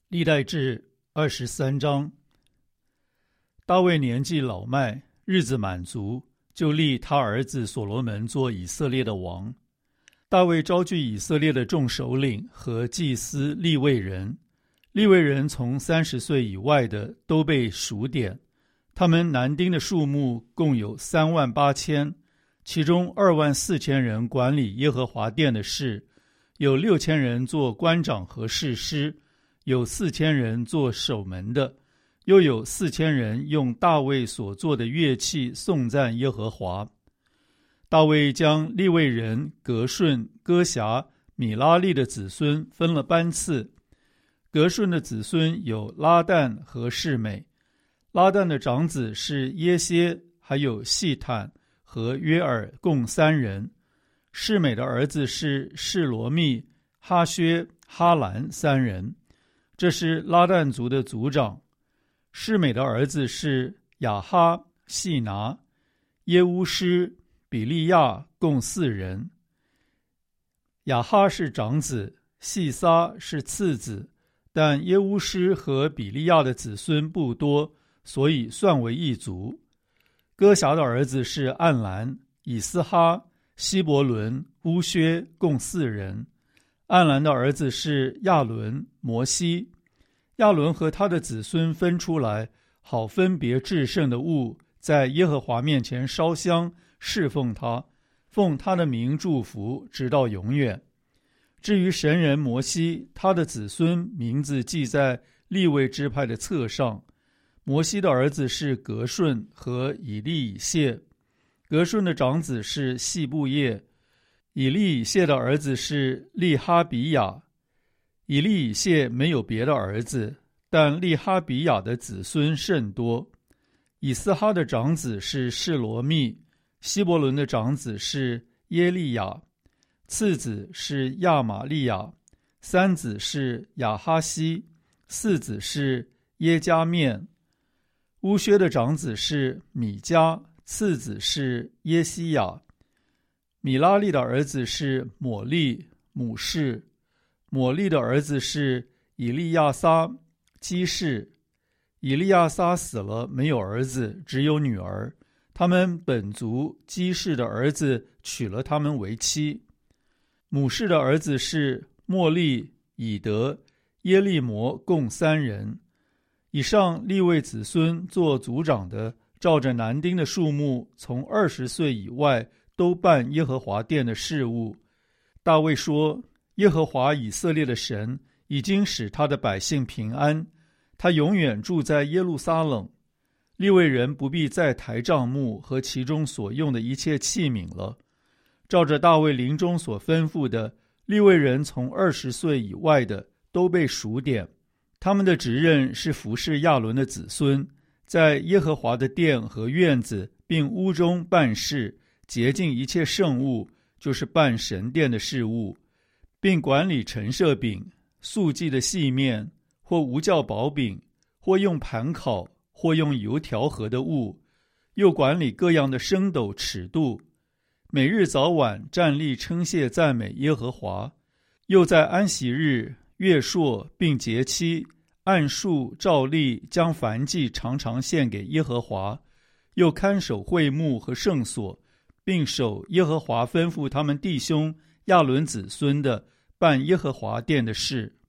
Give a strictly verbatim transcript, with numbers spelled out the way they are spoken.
历代志二十三章。大卫年纪老迈，日子满足，就立他儿子所罗门做以色列的王。大卫招聚以色列的众首领和祭司利未人，利未人从三十岁以外的都被数点，他们男丁的数目共有三万八千，其中二万四千人管理耶和华殿的事，有六千人做官长和士师，有四千人做守门的，又有四千人用大卫所做的乐器颂赞耶和华。大卫将利未人革顺、歌辖、米拉利的子孙分了班次。革顺的子孙有拉旦和示美，拉旦的长子是耶歇，还有细坦和约尔，共三人。示美的儿子是示罗密、哈薛、哈兰三人，这是拉旦族的族长。示美的儿子是亚哈、细拿、耶乌施、比利亚，共四人。亚哈是长子，细撒是次子，但耶乌施和比利亚的子孙不多，所以算为一族。歌辖的儿子是暗兰、以斯哈、希伯伦、乌薛，共四人。暗兰的儿子是亚伦、摩西。亚伦和他的子孙分出来，好分别至圣的物，在耶和华面前烧香侍奉他，奉他的名祝福，直到永远。至于神人摩西，他的子孙名字记在利未支派的册上。摩西的儿子是革顺和以利以谢，革顺的长子是细布叶，以利以谢的儿子是利哈比亚。以利以谢没有别的儿子，但利哈比亚的子孙甚多。以斯哈的长子是示罗密，希伯伦的长子是耶利亚，次子是亚玛利亚，三子是亚哈西，四子是耶加面。乌薛的长子是米迦，次子是耶西亚。米拉利的儿子是抹利、母士。抹利的儿子是以利亚撒、基士。以利亚撒死了，没有儿子，只有女儿。他们本族基士的儿子娶了他们为妻。母士的儿子是莫利、以德、耶利摩，共三人。以上利未子孙做族长的，照着男丁的数目，从二十岁以外都办耶和华殿的事务。大卫说，耶和华以色列的神已经使他的百姓平安，他永远住在耶路撒冷。利未人不必再抬帐幕和其中所用的一切器皿了。照着大卫临终所吩咐的，利未人从二十岁以外的都被数点，他们的职任是服侍亚伦的子孙，在耶和华的殿和院子并屋中办事，洁净一切圣物，就是办神殿的事务，并管理陈设饼、素祭的细面，或无酵薄饼，或用盘烤，或用油调和的物，又管理各样的升斗尺度，每日早晚站立称谢赞美耶和华，又在安息日、月朔并节期按数照例将燔祭常常献给耶和华，又看守会幕和圣所，并守耶和华吩咐他们弟兄亚伦子孙的办耶和华殿的事。